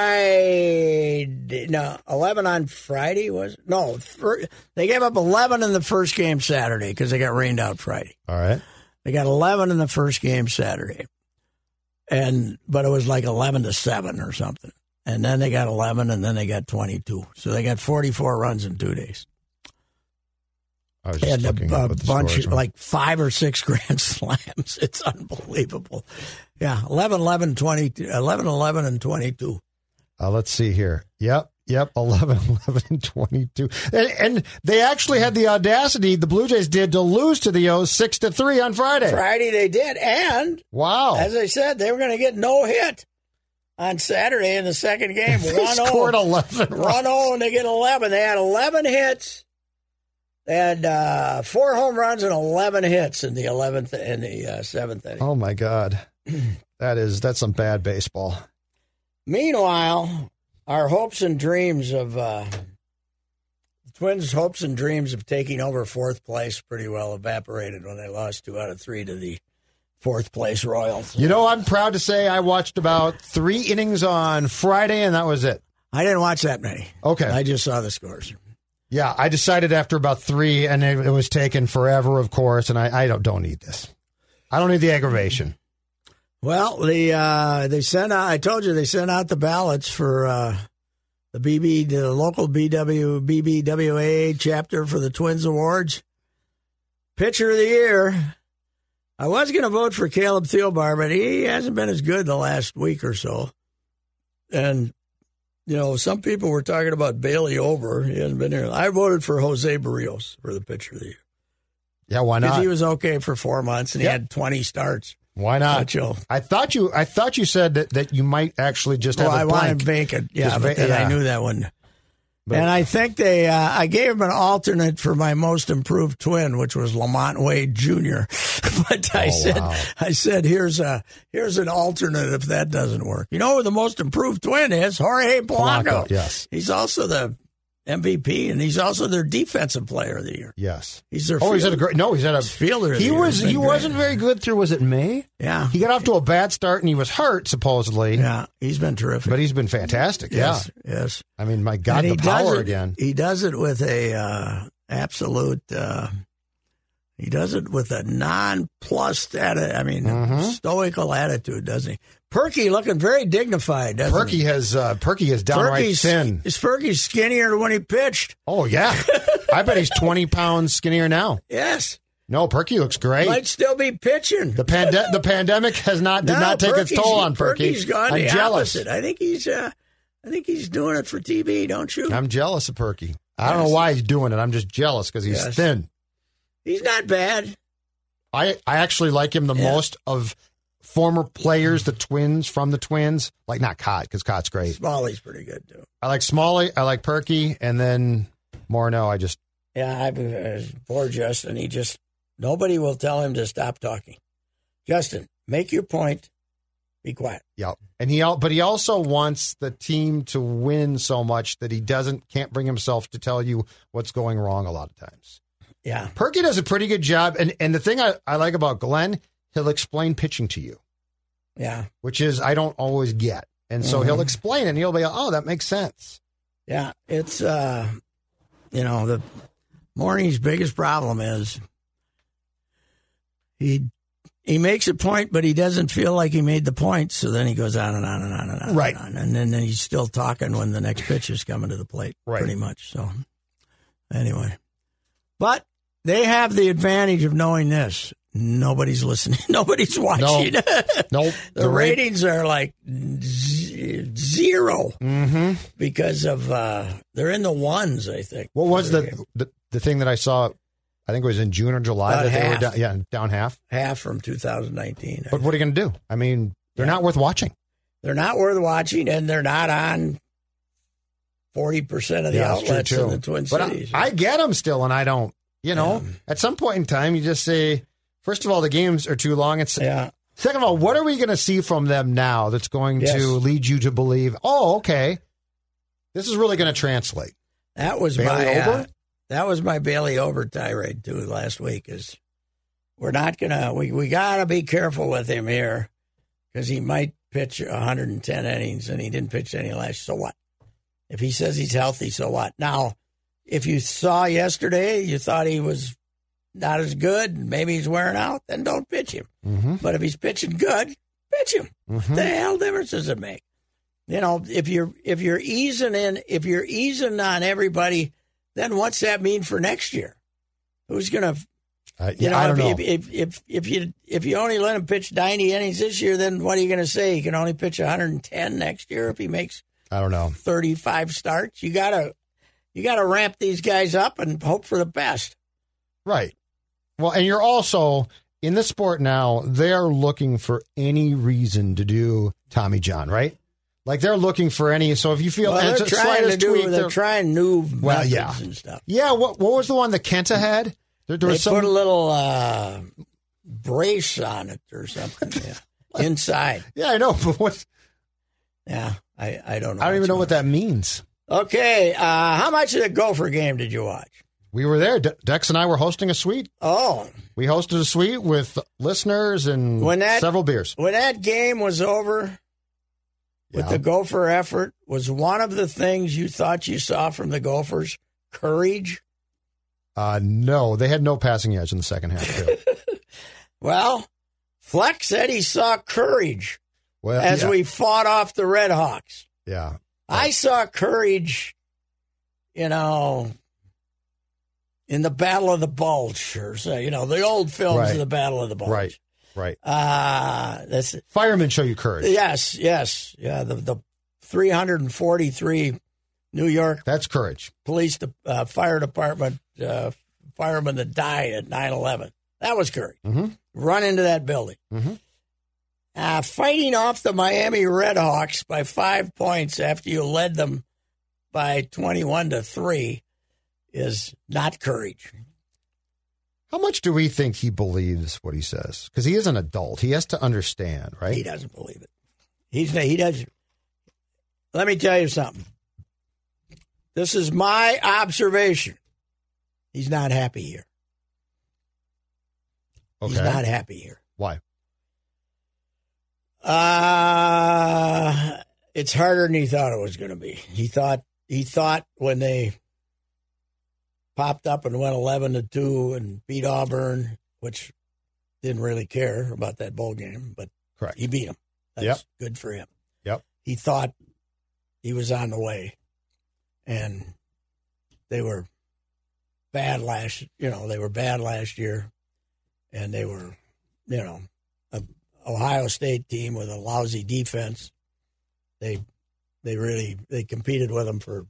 C: Friday. No, 11 on Friday was no. They gave up 11 in the first game Saturday because they got rained out Friday.
E: All right.
C: They got 11 in the first game Saturday, but it was like 11-7 or something. And then they got 11, and then they got 22. So they got 44 runs in 2 days.
E: I was just looking at what the
C: bunch,
E: scores were.
C: like 5 or 6 grand slams. It's unbelievable. Yeah, 11, 22, 11, and 22.
E: Let's see here. Yep, 11, and 22. And they actually had the audacity, the Blue Jays did, to lose to the O's 6-3 on Friday.
C: Friday they did, and
E: wow,
C: as I said, they were going to get no hit on Saturday in the second game. 1-0.
E: They scored 11
C: 1-0, and they get 11. They had 11 hits. They had 4 home runs and 11 hits in the 11th and the 7th inning.
E: Oh my God, that's some bad baseball.
C: Meanwhile, our hopes and dreams of the Twins' hopes and dreams of taking over 4th place pretty well evaporated when they lost 2 out of 3 to the 4th place Royals.
E: You know, I'm proud to say I watched about 3 innings on Friday, and that was it.
C: I didn't watch that many.
E: Okay,
C: I just saw the scores.
E: Yeah, I decided after about 3, and it was taken forever, of course, and I don't need this. I don't need the aggravation.
C: Well, they sent out. I told you they sent out the ballots for the local BBWA chapter for the Twins Awards. Pitcher of the Year. I was going to vote for Caleb Thielbar, but he hasn't been as good the last week or so. And you know, some people were talking about Bailey Ober. He hasn't been here. I voted for Jose Barrios for the Pitcher of the Year.
E: Yeah, why not?
C: Because he was okay for 4 months and he had 20 starts.
E: Why not? I thought you said that you might actually just have a blank.
C: I wanted vacant. Yeah, but then I knew that one. And I think I gave him an alternate for my most improved twin, which was Lamont Wade Jr. But I said, here's an alternate if that doesn't work. You know who the most improved twin is? Jorge Polanco.
E: Yes.
C: He's also the MVP, and he's also their defensive player of the year.
E: Yes.
C: He's their
E: he's had a
C: fielder of the
E: year.
C: He
E: wasn't very good through, was it May?
C: Yeah.
E: He got off to a bad start, and he was hurt, supposedly.
C: Yeah, he's been terrific.
E: But he's been fantastic,
C: Yes.
E: I mean, my God, the power again.
C: He does it with a absolute... he does it with a nonplussed attitude. I mean, stoical attitude, doesn't he? Perky looking very dignified, doesn't he?
E: Perky is downright thin.
C: Is Perky skinnier than when he pitched?
E: Oh, yeah. I bet he's 20 pounds skinnier now.
C: Yes.
E: No, Perky looks great.
C: Might still be pitching.
E: The pandemic did not take its toll on Perky.
C: Perky's gone
E: I'm
C: the
E: jealous.
C: opposite. I think he's doing it for TV, don't you?
E: I'm jealous of Perky. I don't know why he's doing it. I'm just jealous because he's thin.
C: He's not bad.
E: I actually like him the most of former players, the Twins, from the Twins. Like, not Cott, because Cott's great.
C: Smalley's pretty good, too.
E: I like Smalley. I like Perky. And then Morneau,
C: poor Justin. Nobody will tell him to stop talking. Justin, make your point Be quiet.
E: Yeah, and he also wants the team to win so much that he can't bring himself to tell you what's going wrong a lot of times.
C: Yeah,
E: Perky does a pretty good job, and the thing I like about Glenn, he'll explain pitching to you.
C: Yeah,
E: which is I don't always get, and so he'll explain it, and he'll be like, "Oh, that makes sense."
C: Yeah, it's the Morning's biggest problem is he makes a point, but he doesn't feel like he made the point, so then he goes on and on and on and on.
E: Right.
C: And on, and then he's still talking when the next pitch is coming to the plate, pretty much. So, anyway. But they have the advantage of knowing this. Nobody's listening. Nobody's watching.
E: Nope.
C: The ratings are like zero because of they're in the ones, I think.
E: What was the thing that I saw? I think it was in June or July
C: About
E: that
C: half.
E: they were down half.
C: Half from 2019.
E: But what are you going to do? I mean, they're not worth watching.
C: They're not worth watching, and they're not on 40% of the outlets in the Twin Cities.
E: I get them still, and I don't. At some point in time, you just say, first of all, the games are too long. Second of all, what are we going to see from them now that's going to lead you to believe, oh, okay, this is really going to translate?
C: That was That was my Bailey Ober tirade, too, last week, is we're not going to, we got to be careful with him here because he might pitch 110 innings and he didn't pitch any last. So what? If he says he's healthy, so what? Now, if you saw yesterday, you thought he was not as good, maybe he's wearing out, then don't pitch him. Mm-hmm. But if he's pitching good, pitch him. Mm-hmm. The hell difference does it make? If you're easing on everybody, then what's that mean for next year? Who's going to,
E: I don't know.
C: If you only let him pitch 90 innings this year, then what are you going to say? He can only pitch 110 next year if he makes,
E: I don't know,
C: 35 starts. You gotta ramp these guys up and hope for the best.
E: Right. Well, and you're also in the sport now. They're looking for any reason to do Tommy John, right? Like they're looking for any. So if you feel
C: they're trying new methods and stuff.
E: Yeah. What was the one that Kenta had? There
C: they
E: was
C: put a little brace on it or something inside.
E: Yeah, I know. But what?
C: Yeah, I don't know.
E: I don't even know what that means.
C: Okay, how much of the Gopher game did you watch?
E: We were there. Dex and I were hosting a suite.
C: Oh.
E: We hosted a suite with listeners and several beers.
C: When that game was over, with the Gopher effort, was one of the things you thought you saw from the Gophers courage?
E: No, they had no passing yards in the second half, too.
C: Well, Fleck said he saw courage as we fought off the Red Hawks.
E: Yeah.
C: I saw courage, in the Battle of the Bulge, or the old films of the Battle of the Bulge.
E: Right.
C: That's
E: firemen show you courage.
C: Yes. Yeah, the 343 New York.
E: That's courage.
C: Police, fire department, firemen that died at 9/11. That was courage. Mm-hmm. Run into that building. Mm-hmm. Fighting off the Miami Redhawks by 5 points after you led them by 21-3 is not courage.
E: How much do we think he believes what he says? Because he is an adult. He has to understand, right?
C: He doesn't believe it. He doesn't. Let me tell you something. This is my observation. He's not happy here.
E: Okay.
C: He's not happy here.
E: Why?
C: It's harder than he thought it was going to be. He thought when they popped up and went 11-2 and beat Auburn, which didn't really care about that bowl game, but
E: correct.
C: He beat them. That's good for him.
E: Yep.
C: He thought he was on the way, and they were bad last. They were bad last year, and they were, a Ohio State team with a lousy defense. They competed with them for,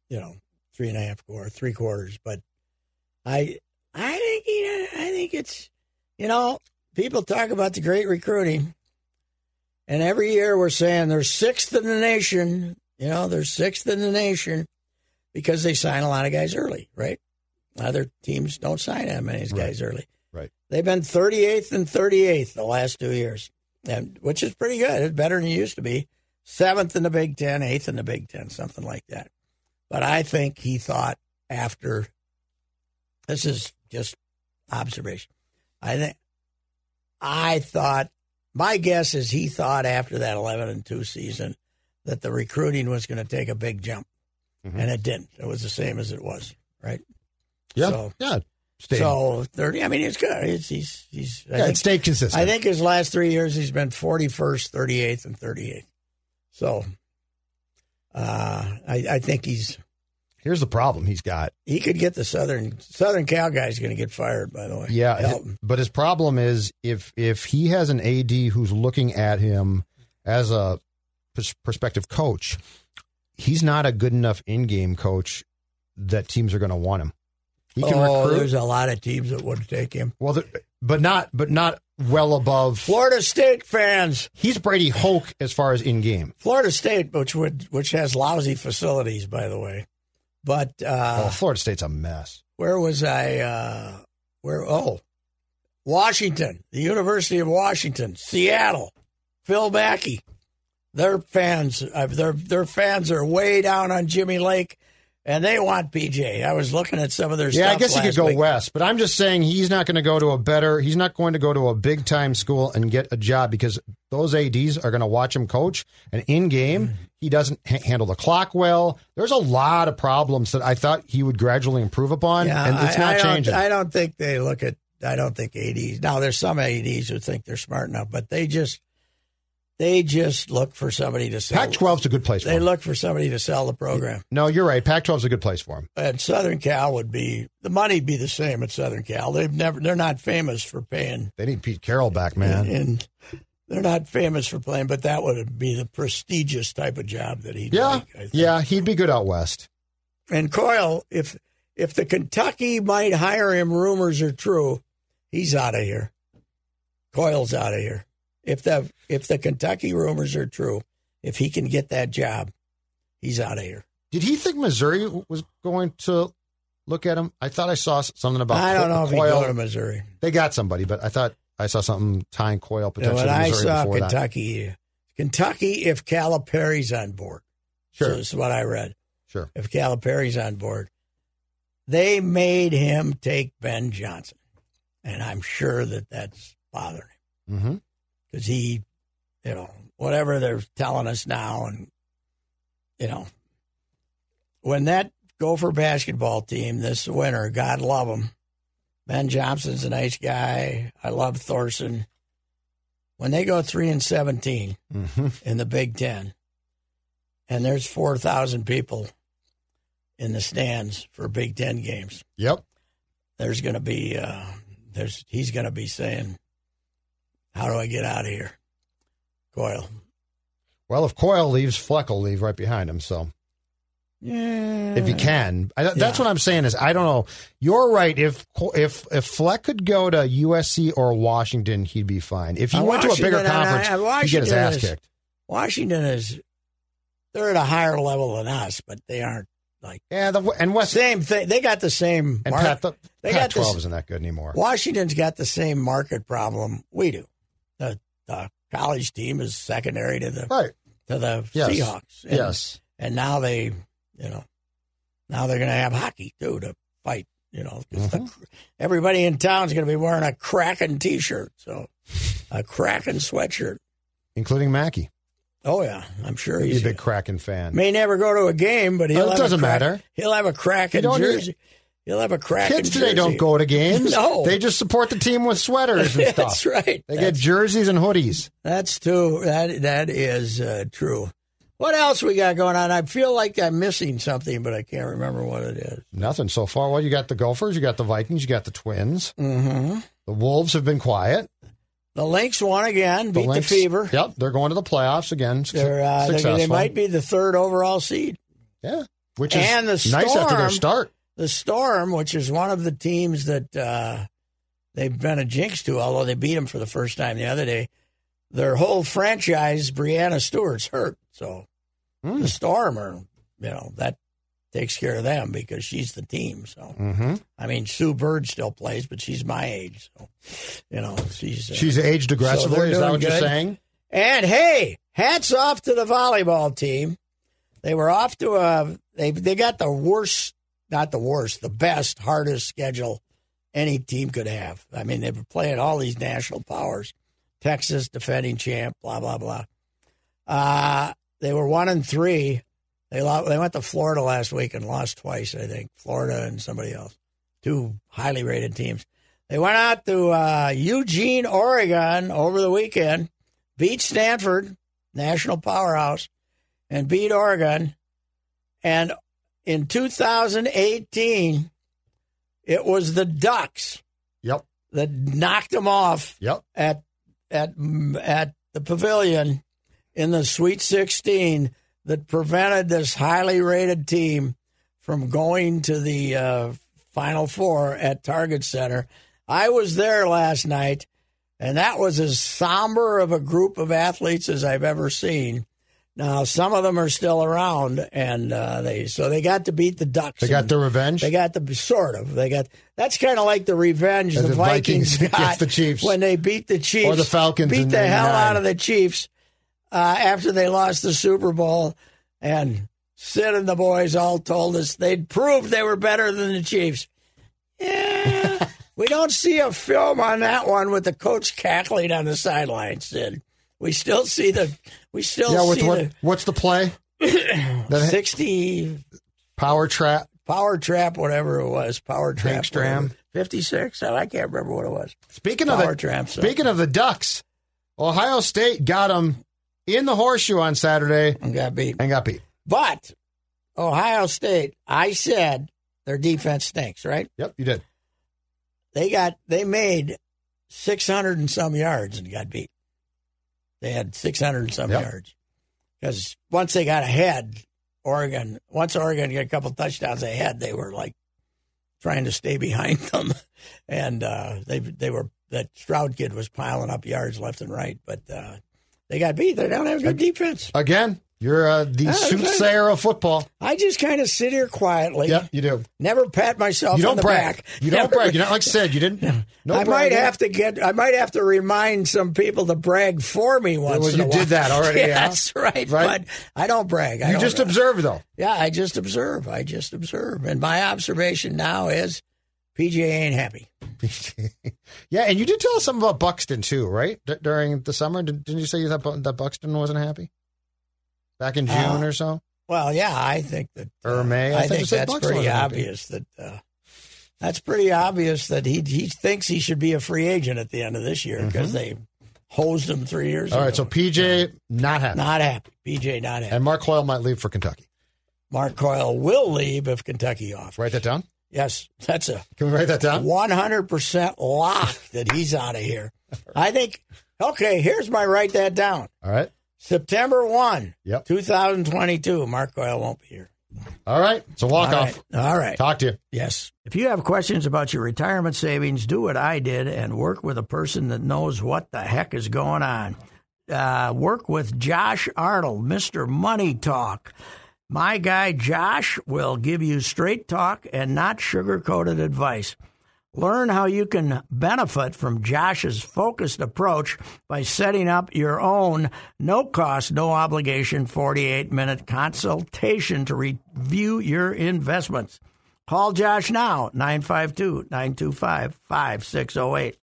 C: 3 quarters. But I think it's, people talk about the great recruiting, and every year we're saying they're sixth in the nation. They're sixth in the nation because they sign a lot of guys early, right? Other teams don't sign that many guys early.
E: Right.
C: They've been 38th and 38th the last 2 years. and which is pretty good. It's better than it used to be. 7th in the Big Ten, 8th in the Big Ten, something like that. But I think he thought after, this is just observation, I thought, my guess is he thought after that 11-2 season that the recruiting was going to take a big jump. And it didn't. It was the same as it was, right?
E: Yeah.
C: So,
E: yeah. Stayed.
C: So 30. I mean, it's good.
E: It stayed consistent.
C: I think his last 3 years he's been 41st, 38th, and 38th. So, I think he's.
E: Here's the problem he's got.
C: He could get the Southern Cal guy's going to get fired. By the way,
E: yeah. But his problem is if he has an AD who's looking at him as a prospective coach, he's not a good enough in-game coach that teams are going to want him. He can recruit.
C: There's a lot of teams that would take him.
E: Well, but not well above
C: Florida State fans.
E: He's Brady Hoke as far as in-game.
C: Florida State, which has lousy facilities, by the way. But
E: Florida State's a mess.
C: Where was I? Washington, the University of Washington, Seattle, Phil Mackey. Their fans are way down on Jimmy Lake, and they want PJ. I was looking at some of their stuff.
E: Yeah, I guess he could go
C: week.
E: west, but I'm just saying he's not going to go to he's not going to go to a big time school and get a job because those ADs are going to watch him coach. And in game, he doesn't handle the clock well. There's a lot of problems that I thought he would gradually improve upon, and it's not changing.
C: I don't think they look at. I don't think ADs. Now, there's some ADs who think they're smart enough, but they just look for somebody to sell.
E: Pac-12's a good place for him.
C: They look for somebody to sell the program.
E: No, you're right. Pac-12's a good place for him.
C: And Southern Cal would be, the money'd be the same at Southern Cal. They're not famous for paying.
E: They need Pete Carroll back, man.
C: And they're not famous for playing, but that would be the prestigious type of job that he'd like, I think.
E: Yeah, he'd be good out west.
C: And Coyle, if the Kentucky might hire him, rumors are true, he's out of here. Coyle's out of here. If the Kentucky rumors are true, if he can get that job, he's out of here.
E: Did he think Missouri was going to look at him? I thought I saw something about
C: I don't know if
E: Coyle.
C: he go to Missouri.
E: They got somebody, but I thought I saw something tying Coyle potentially
C: When
E: to
C: I
E: Missouri
C: saw
E: before
C: Kentucky, if Calipari's on board.
E: Sure.
C: So this is what I read.
E: Sure.
C: If Calipari's on board. They made him take Ben Johnson. And I'm sure that's bothering him.
E: Mm-hmm.
C: Because he, whatever they're telling us now, and, when that Gopher basketball team this winter, God love him, Ben Johnson's a nice guy. I love Thorson. When they go 3-17 in the Big Ten, and there's 4,000 people in the stands for Big Ten games.
E: Yep.
C: There's going to be, he's going to be saying, how do I get out of here? Coyle.
E: Well, if Coyle leaves, Fleck will leave right behind him. So,
C: yeah,
E: if he can, that's what I'm saying. Is I don't know. You're right. If Fleck could go to USC or Washington, he'd be fine. If he went to a bigger conference, he'd get his ass kicked.
C: Washington they're at a higher level than us, but they aren't like
E: and West
C: same thing. They got the same.
E: And Pac-12 isn't that good anymore.
C: Washington's got the same market problem we do. The college team is secondary to the Seahawks. And now they're going to have hockey too to fight. Everybody in town is going to be wearing a Kraken T-shirt, so a Kraken sweatshirt,
E: including Mackey.
C: Oh yeah, I'm sure
E: he's a big Kraken fan.
C: May never go to a game, but it
E: doesn't matter.
C: He'll have a Kraken jersey. He'll have a Kraken
E: Kids today don't go to games.
C: No.
E: They just support the team with sweaters and stuff.
C: That's right.
E: They get jerseys and hoodies.
C: That's true. That is true. What else we got going on? I feel like I'm missing something, but I can't remember what it is.
E: Nothing so far. Well, you got the Gophers, you got the Vikings, you got the Twins.
C: Mm-hmm.
E: The Wolves have been quiet.
C: The Lynx won again, beat the Fever.
E: Yep, they're going to the playoffs again.
C: They might be the third overall seed.
E: Yeah, which is
C: the
E: nice after their start.
C: The Storm, which is one of the teams that they've been a jinx to, although they beat them for the first time the other day, their whole franchise, Breanna Stewart's hurt. So the Storm are, takes care of them because she's the team. So, I mean, Sue Bird still plays, but she's my age. So, she's
E: aged aggressively.
C: So
E: is that what you're
C: good.
E: saying?
C: And hey, hats off to the volleyball team. They were off to they got the best, hardest schedule any team could have. I mean, they were playing all these national powers. Texas, defending champ, blah, blah, blah. They were 1-3. They went to Florida last week and lost twice, I think. Florida and somebody else. 2 highly rated teams. They went out to Eugene, Oregon over the weekend, beat Stanford, national powerhouse, and beat Oregon. And in 2018, it was the Ducks that knocked them off at the Pavilion in the Sweet 16 that prevented this highly rated team from going to the Final Four at Target Center. I was there last night, and that was as somber of a group of athletes as I've ever seen. Now, some of them are still around, and they got to beat the Ducks.
E: They got their revenge?
C: They got that's kind of like the revenge the Vikings got
E: against the Chiefs
C: when they beat the Chiefs.
E: Or the Falcons.
C: Beat the hell out of the Chiefs after they lost the Super Bowl. And Sid and the boys all told us they'd proved they were better than the Chiefs. Yeah, we don't see a film on that one with the coach cackling on the sideline, Sid. We still see
E: what's the play?
C: 60
E: Power Trap,
C: whatever it was. Power Trap,
E: Stram.
C: 56. I can't remember what it was.
E: Speaking of the Ducks, Ohio State got them in the horseshoe on Saturday
C: and got beat.
E: But
C: Ohio State, I said their defense stinks, right?
E: Yep, you did.
C: They made 600 and some yards and got beat. They had 600 and some yards. Because once they got ahead, Oregon got a couple touchdowns ahead, they were like trying to stay behind them. And that Stroud kid was piling up yards left and right. But they got beat. They don't have good defense.
E: Again, you're the soothsayer of football.
C: I just kind of sit here quietly.
E: Yep, you do.
C: Never pat myself on the back.
E: You don't brag. You're not like Sid. You didn't. I might have
C: to remind some people to brag for me once in a while.
E: You did that already.
C: Yeah, that's right. But I don't brag.
E: You just observe, though.
C: Yeah, I just observe. And my observation now is PJ ain't happy.
E: Yeah, and you did tell us something about Buxton, too, right? During the summer? Didn't you say you thought that Buxton wasn't happy? Back in June or so?
C: Well, yeah, I think that.
E: Or May.
C: I think that's pretty obvious that's pretty obvious that he thinks he should be a free agent at the end of this year because they hosed him 3 years ago.
E: All right, so PJ not happy.
C: Not happy. PJ not happy.
E: And Mark Coyle might leave for Kentucky.
C: Mark Coyle will leave if Kentucky offers.
E: Write that down?
C: Yes, that's
E: Can we write that down?
C: 100% lock that he's out of here. I think, okay, here's my write that down.
E: All right.
C: September 1, 2022, Mark Coyle won't be here.
E: All right. So walk off.
C: All right.
E: Talk to you.
C: Yes. If you have questions about your retirement savings, do what I did and work with a person that knows what the heck is going on. Work with Josh Arnold, Mr. Money Talk. My guy Josh will give you straight talk and not sugar-coated advice. Learn how you can benefit from Josh's focused approach by setting up your own no-cost, no-obligation 48-minute consultation to review your investments. Call Josh now, 952-925-5608.